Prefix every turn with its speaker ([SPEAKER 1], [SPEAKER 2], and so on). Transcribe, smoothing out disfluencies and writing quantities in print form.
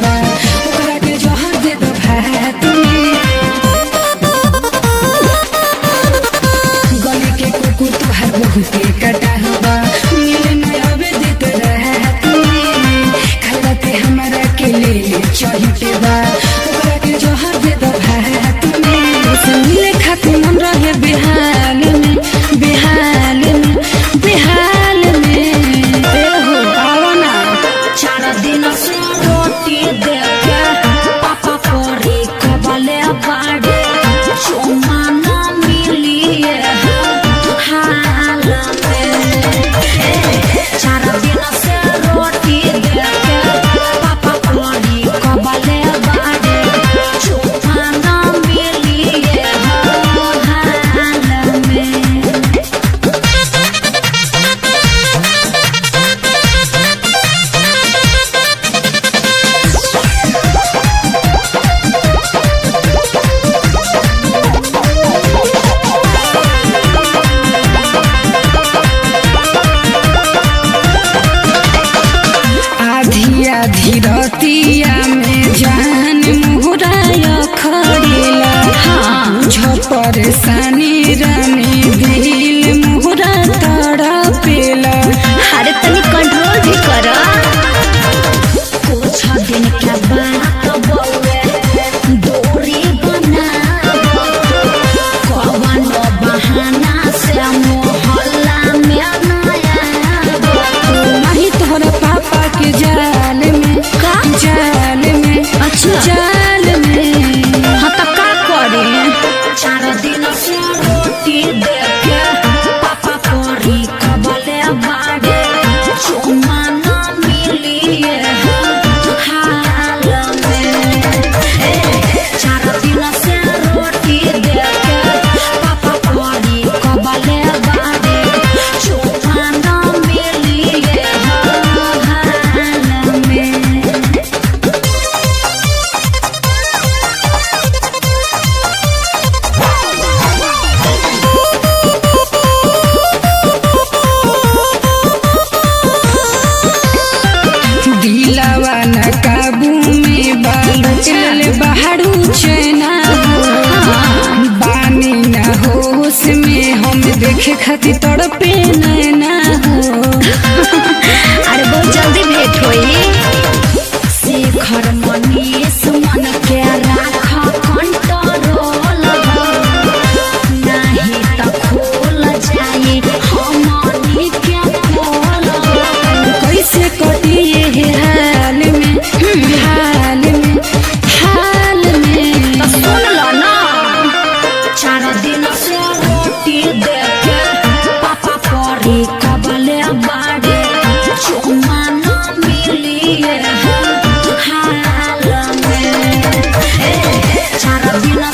[SPEAKER 1] बा ओकरा के जोहर दे दो भात में गली के कुकुर तुहार बहुते कटा बा मिले न आवे देत रात में खालते हमरा के ले चहिटे बा ओकरा के जोहर दे दो भात में मिले खातिर मन रहे बेहाल में बेहाल में बेहाल में हो आवना
[SPEAKER 2] 4 दिन से रोटी देके पापा कोरी कबले बाड़े चुमा न मिली हाल में 4 दिन से रोटी देके पापा कोरी कबले बाड़े चुमा न मिली हाल में
[SPEAKER 1] आधी आधी रतिया में जान मुहराया खड़ेला बुझ परेशानी रानी दिल मुहरा तड़पेला
[SPEAKER 2] अरे तनी कंट्रोल भी कर कुछ दिन के बात बउए दूरी बना कवन बहाना से मोहल्ला में नया
[SPEAKER 1] वही तोहरा पापा के जाल में
[SPEAKER 2] का
[SPEAKER 1] जाल में
[SPEAKER 2] अच्छा
[SPEAKER 1] जाल में
[SPEAKER 2] हाँ तो का करे 4 दिन से रोटी देके पापा कोरी कबले बाड़े चुमा न मिली हाल में 4 दिन से रोटी देके पापा कोरी कबले बाड़े चुमा न मिली हाल में
[SPEAKER 1] दिलावा न काबू में बाल बाहरू चैना बानी न होश में हम देखे खातिर तड़पे नैना हो
[SPEAKER 2] अरे बहुत जल्दी भेंट होई शेखर मनीष मन के राख कंट्रोल नहीं तो खोल जाई हमनी के पोल
[SPEAKER 1] कैसे कटिए हे हाल में हाल में हाल में
[SPEAKER 2] तो सुन लो ना 4 दिन से रोटी देके पापा कोरी कबले बाड़े चुमा न मिली हाल में 4 दिन